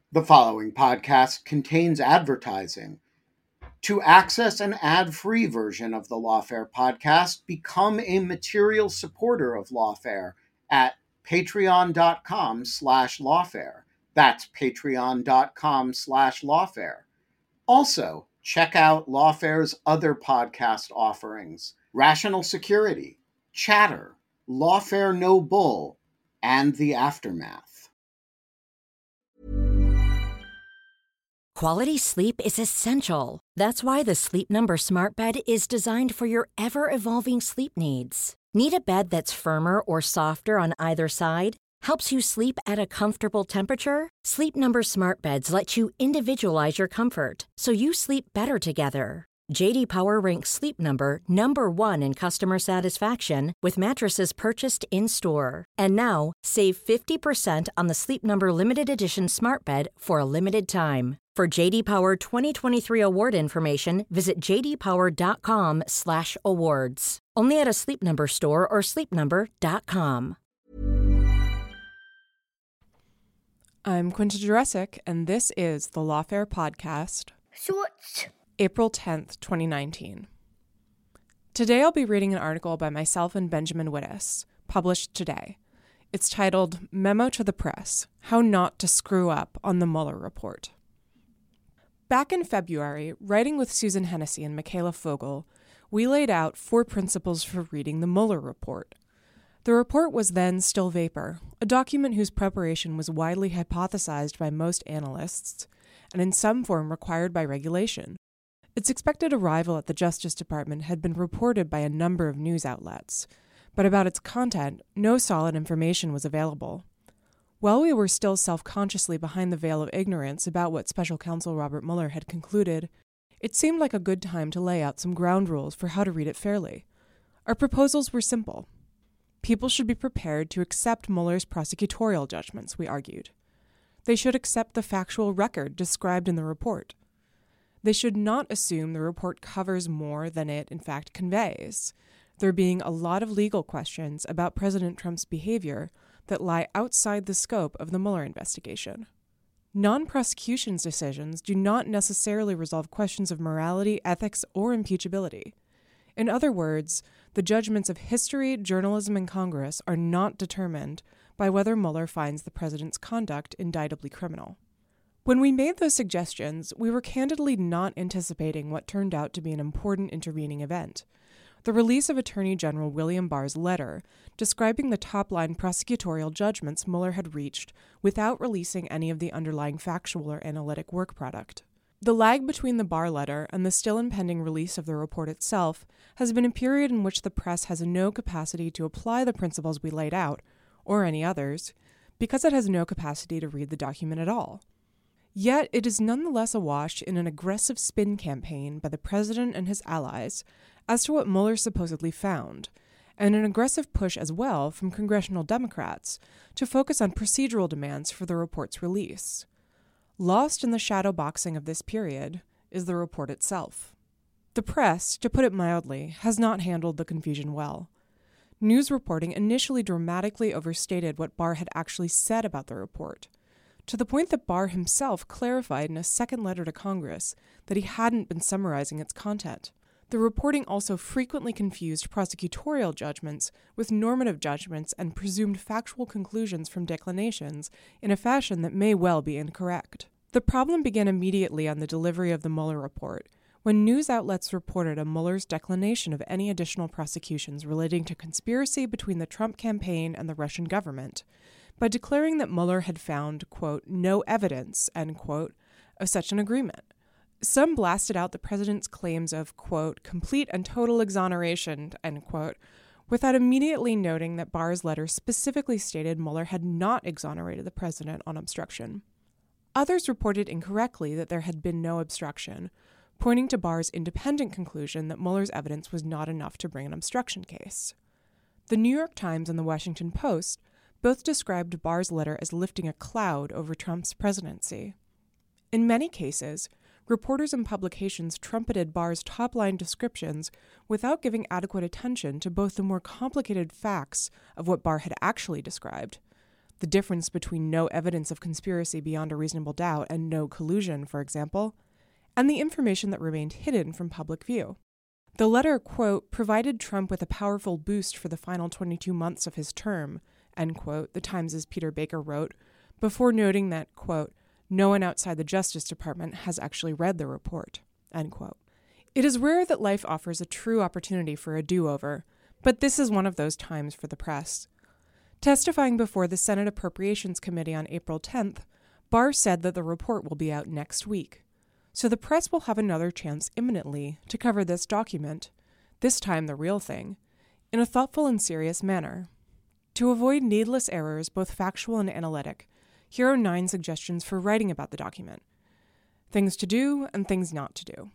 The following podcast contains advertising. To access an ad-free version of the Lawfare podcast, become a material supporter of Lawfare at patreon.com/lawfare. That's patreon.com/lawfare. Also, check out Lawfare's other podcast offerings: Rational Security, Chatter, Lawfare No Bull, and The Aftermath. Quality sleep is essential. That's why the Sleep Number Smart Bed is designed for your ever-evolving sleep needs. Need a bed that's firmer or softer on either side? Helps you sleep at a comfortable temperature? Sleep Number Smart Beds let you individualize your comfort so you sleep better together. J.D. Power ranks Sleep Number number 1 in customer satisfaction with mattresses purchased in-store. And now, save 50% on the Sleep Number Limited Edition Smart Bed for a limited time. For J.D. Power 2023 award information, visit jdpower.com/awards. Only at a Sleep Number store or sleepnumber.com. I'm Quinta Jurecic, and this is the Lawfare Podcast. Shorts. April 10th, 2019. Today I'll be reading an article by myself and Benjamin Wittes, published today. It's titled Memo to the Press: How Not to Screw Up on the Mueller Report. Back in February, writing with Susan Hennessy and Michaela Fogel, we laid out 4 principles for reading the Mueller report. The report was then still vapor, a document whose preparation was widely hypothesized by most analysts, and in some form required by regulation. Its expected arrival at the Justice Department had been reported by a number of news outlets, but about its content, no solid information was available. While we were still self-consciously behind the veil of ignorance about what Special Counsel Robert Mueller had concluded, it seemed like a good time to lay out some ground rules for how to read it fairly. Our proposals were simple. People should be prepared to accept Mueller's prosecutorial judgments, we argued. They should accept the factual record described in the report. They should not assume the report covers more than it, in fact, conveys, there being a lot of legal questions about President Trump's behavior that lie outside the scope of the Mueller investigation. Non-prosecution's decisions do not necessarily resolve questions of morality, ethics, or impeachability. In other words, the judgments of history, journalism, and Congress are not determined by whether Mueller finds the president's conduct indictably criminal. When we made those suggestions, we were candidly not anticipating what turned out to be an important intervening event: the release of Attorney General William Barr's letter describing the top-line prosecutorial judgments Mueller had reached without releasing any of the underlying factual or analytic work product. The lag between the Barr letter and the still impending release of the report itself has been a period in which the press has no capacity to apply the principles we laid out, or any others, because it has no capacity to read the document at all. Yet it is nonetheless awash in an aggressive spin campaign by the president and his allies as to what Mueller supposedly found, and an aggressive push as well from congressional Democrats to focus on procedural demands for the report's release. Lost in the shadow boxing of this period is the report itself. The press, to put it mildly, has not handled the confusion well. News reporting initially dramatically overstated what Barr had actually said about the report, to the point that Barr himself clarified in a second letter to Congress that he hadn't been summarizing its content. The reporting also frequently confused prosecutorial judgments with normative judgments and presumed factual conclusions from declinations in a fashion that may well be incorrect. The problem began immediately on the delivery of the Mueller report, when news outlets reported on Mueller's declination of any additional prosecutions relating to conspiracy between the Trump campaign and the Russian government, by declaring that Mueller had found, quote, no evidence, end quote, of such an agreement. Some blasted out the president's claims of, quote, complete and total exoneration, end quote, without immediately noting that Barr's letter specifically stated Mueller had not exonerated the president on obstruction. Others reported incorrectly that there had been no obstruction, pointing to Barr's independent conclusion that Mueller's evidence was not enough to bring an obstruction case. The New York Times and the Washington Post both described Barr's letter as lifting a cloud over Trump's presidency. In many cases, reporters and publications trumpeted Barr's top-line descriptions without giving adequate attention to both the more complicated facts of what Barr had actually described, the difference between no evidence of conspiracy beyond a reasonable doubt and no collusion, for example, and the information that remained hidden from public view. The letter, quote, provided Trump with a powerful boost for the final 22 months of his term, end quote, the Times' Peter Baker wrote, before noting that, quote, no one outside the Justice Department has actually read the report, end quote. It is rare that life offers a true opportunity for a do-over, but this is one of those times for the press. Testifying before the Senate Appropriations Committee on April 10th, Barr said that the report will be out next week. So the press will have another chance imminently to cover this document, this time the real thing, in a thoughtful and serious manner. To avoid needless errors, both factual and analytic, here are 9 suggestions for writing about the document. Things to do and things not to do.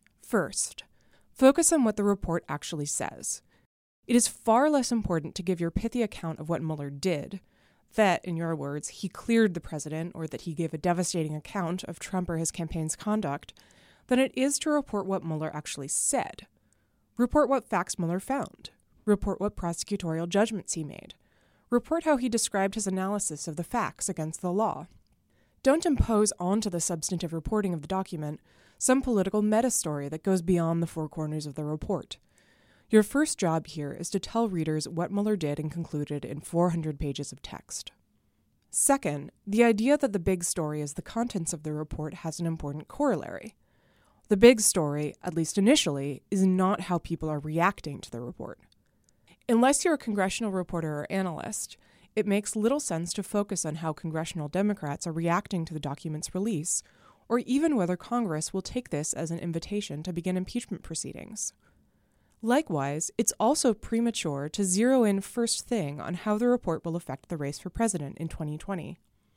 First, focus on what the report actually says. It is far less important to give your pithy account of what Mueller did, that, in your words, he cleared the president or that he gave a devastating account of Trump or his campaign's conduct, than it is to report what Mueller actually said. Report what facts Mueller found. Report what prosecutorial judgments he made. Report how he described his analysis of the facts against the law. Don't impose onto the substantive reporting of the document some political meta-story that goes beyond the 4 corners of the report. Your first job here is to tell readers what Mueller did and concluded in 400 pages of text. Second, the idea that the big story is the contents of the report has an important corollary. The big story, at least initially, is not how people are reacting to the report. Unless you're a congressional reporter or analyst, it makes little sense to focus on how congressional Democrats are reacting to the document's release, or even whether Congress will take this as an invitation to begin impeachment proceedings. Likewise, it's also premature to zero in first thing on how the report will affect the race for president in 2020.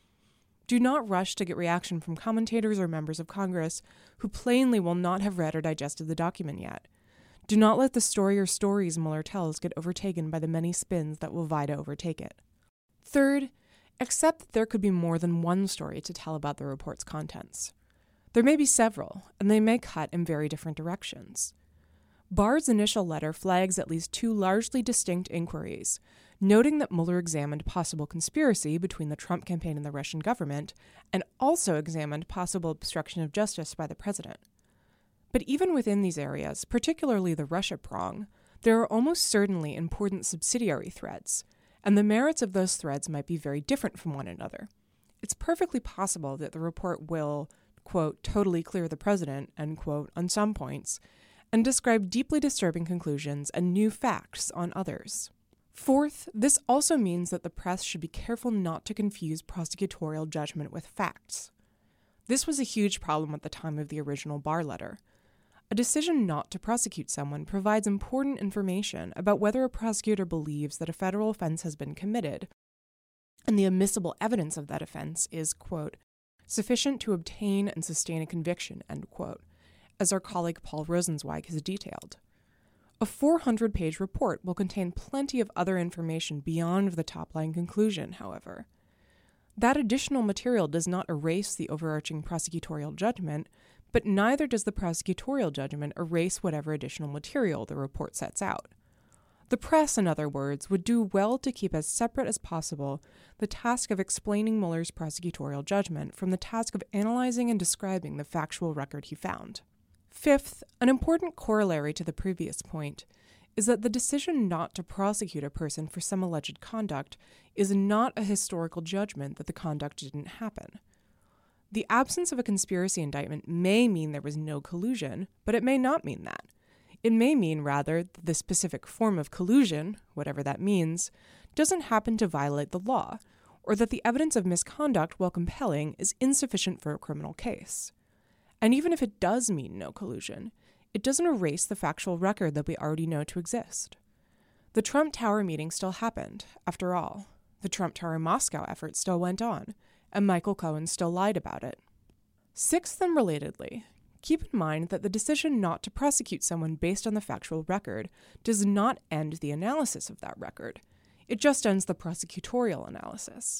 Do not rush to get reaction from commentators or members of Congress who plainly will not have read or digested the document yet. Do not let the story or stories Mueller tells get overtaken by the many spins that will vie to overtake it. Third, accept that there could be more than one story to tell about the report's contents. There may be several, and they may cut in very different directions. Barr's initial letter flags at least 2 largely distinct inquiries, noting that Mueller examined possible conspiracy between the Trump campaign and the Russian government, and also examined possible obstruction of justice by the president. But even within these areas, particularly the Russia prong, there are almost certainly important subsidiary threads, and the merits of those threads might be very different from one another. It's perfectly possible that the report will, quote, totally clear the president, end quote, on some points, and describe deeply disturbing conclusions and new facts on others. Fourth, this also means that the press should be careful not to confuse prosecutorial judgment with facts. This was a huge problem at the time of the original Barr letter. A decision not to prosecute someone provides important information about whether a prosecutor believes that a federal offense has been committed, and the admissible evidence of that offense is, quote, sufficient to obtain and sustain a conviction, end quote, as our colleague Paul Rosenzweig has detailed. A 400-page report will contain plenty of other information beyond the top-line conclusion, however. That additional material does not erase the overarching prosecutorial judgment, but neither does the prosecutorial judgment erase whatever additional material the report sets out. The press, in other words, would do well to keep as separate as possible the task of explaining Mueller's prosecutorial judgment from the task of analyzing and describing the factual record he found. Fifth, an important corollary to the previous point is that the decision not to prosecute a person for some alleged conduct is not a historical judgment that the conduct didn't happen. The absence of a conspiracy indictment may mean there was no collusion, but it may not mean that. It may mean, rather, that the specific form of collusion, whatever that means, doesn't happen to violate the law, or that the evidence of misconduct, while compelling, is insufficient for a criminal case. And even if it does mean no collusion, it doesn't erase the factual record that we already know to exist. The Trump Tower meeting still happened, after all. The Trump Tower Moscow effort still went on, and Michael Cohen still lied about it. Sixth, and relatedly, keep in mind that the decision not to prosecute someone based on the factual record does not end the analysis of that record. It just ends the prosecutorial analysis.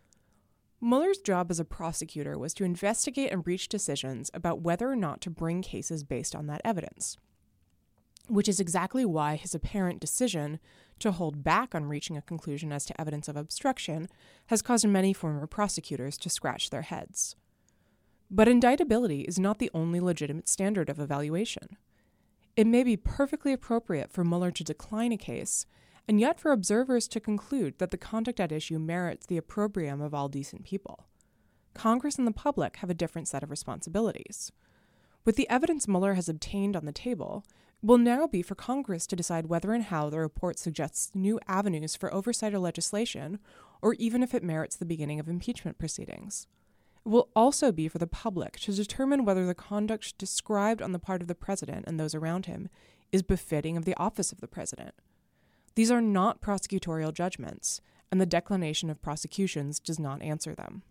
Mueller's job as a prosecutor was to investigate and reach decisions about whether or not to bring cases based on that evidence, which is exactly why his apparent decision to hold back on reaching a conclusion as to evidence of obstruction has caused many former prosecutors to scratch their heads. But indictability is not the only legitimate standard of evaluation. It may be perfectly appropriate for Mueller to decline a case, and yet for observers to conclude that the conduct at issue merits the opprobrium of all decent people. Congress and the public have a different set of responsibilities. With the evidence Mueller has obtained on the table, it will now be for Congress to decide whether and how the report suggests new avenues for oversight or legislation, or even if it merits the beginning of impeachment proceedings. It will also be for the public to determine whether the conduct described on the part of the president and those around him is befitting of the office of the president. These are not prosecutorial judgments, and the declination of prosecutions does not answer them.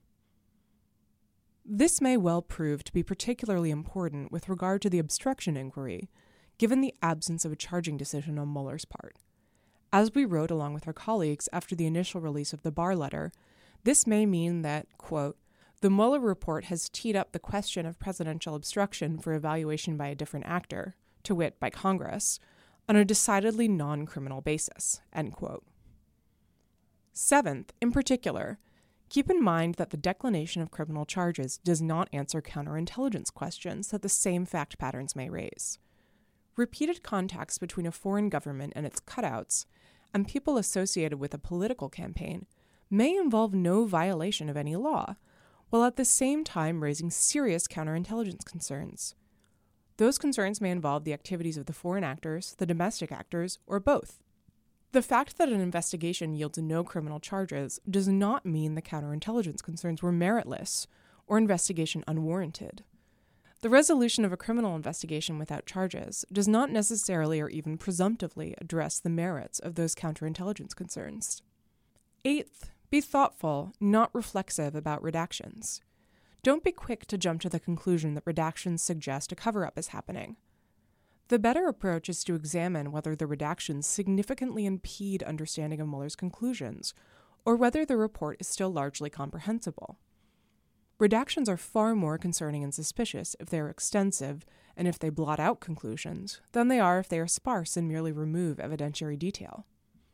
This may well prove to be particularly important with regard to the obstruction inquiry, given the absence of a charging decision on Mueller's part. As we wrote along with our colleagues after the initial release of the Barr letter, this may mean that, quote, the Mueller report has teed up the question of presidential obstruction for evaluation by a different actor, to wit, by Congress, on a decidedly non-criminal basis, end quote. Seventh, in particular, keep in mind that the declination of criminal charges does not answer counterintelligence questions that the same fact patterns may raise. Repeated contacts between a foreign government and its cutouts, and people associated with a political campaign, may involve no violation of any law, while at the same time raising serious counterintelligence concerns. Those concerns may involve the activities of the foreign actors, the domestic actors, or both. The fact that an investigation yields no criminal charges does not mean the counterintelligence concerns were meritless or investigation unwarranted. The resolution of a criminal investigation without charges does not necessarily or even presumptively address the merits of those counterintelligence concerns. Eighth, be thoughtful, not reflexive about redactions. Don't be quick to jump to the conclusion that redactions suggest a cover-up is happening. The better approach is to examine whether the redactions significantly impede understanding of Mueller's conclusions, or whether the report is still largely comprehensible. Redactions are far more concerning and suspicious if they are extensive and if they blot out conclusions than they are if they are sparse and merely remove evidentiary detail.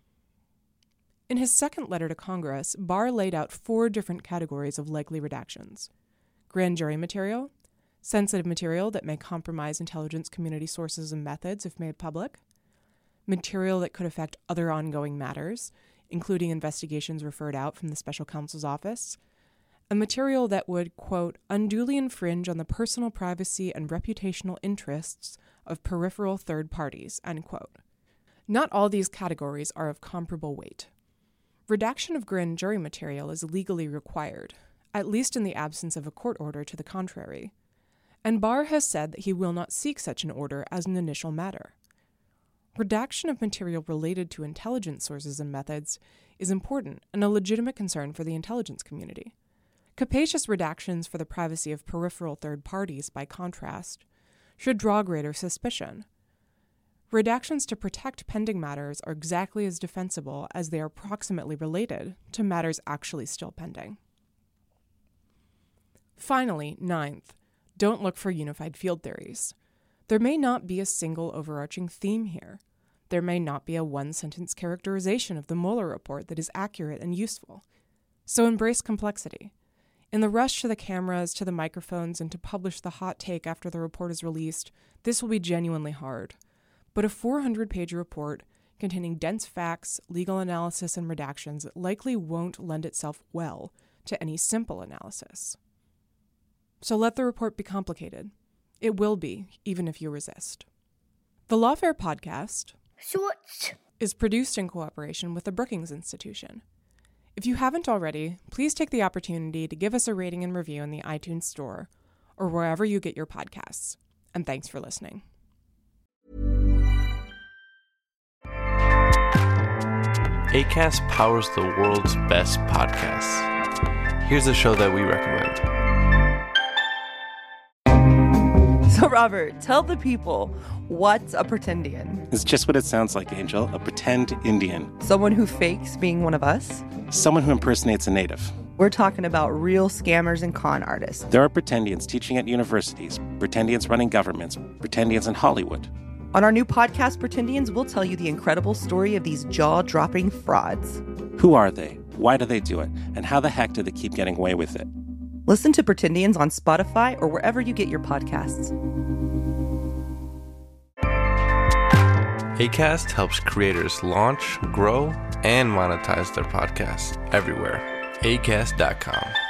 In his second letter to Congress, Barr laid out 4 different categories of likely redactions: grand jury material, sensitive material that may compromise intelligence community sources and methods if made public, material that could affect other ongoing matters, including investigations referred out from the special counsel's office, and material that would, quote, unduly infringe on the personal privacy and reputational interests of peripheral third parties, end quote. Not all these categories are of comparable weight. Redaction of grand jury material is legally required, at least in the absence of a court order to the contrary, and Barr has said that he will not seek such an order as an initial matter. Redaction of material related to intelligence sources and methods is important and a legitimate concern for the intelligence community. Capacious redactions for the privacy of peripheral third parties, by contrast, should draw greater suspicion. Redactions to protect pending matters are exactly as defensible as they are proximately related to matters actually still pending. Finally, ninth, don't look for unified field theories. There may not be a single overarching theme here. There may not be a one-sentence characterization of the Mueller report that is accurate and useful. So embrace complexity. In the rush to the cameras, to the microphones, and to publish the hot take after the report is released, this will be genuinely hard. But a 400-page report containing dense facts, legal analysis, and redactions likely won't lend itself well to any simple analysis. So let the report be complicated. It will be, even if you resist. The Lawfare podcast is produced in cooperation with the Brookings Institution. If you haven't already, please take the opportunity to give us a rating and review in the iTunes Store or wherever you get your podcasts. And thanks for listening. Acast powers the world's best podcasts. Here's a show that we recommend. So, Robert, tell the people, what's a pretendian? It's just what it sounds like, Angel. A pretend Indian. Someone who fakes being one of us? Someone who impersonates a native. We're talking about real scammers and con artists. There are pretendians teaching at universities, pretendians running governments, pretendians in Hollywood. On our new podcast, Pretendians, we'll tell you the incredible story of these jaw-dropping frauds. Who are they? Why do they do it? And how the heck do they keep getting away with it? Listen to Pretendians on Spotify or wherever you get your podcasts. Acast helps creators launch, grow, and monetize their podcasts everywhere. Acast.com.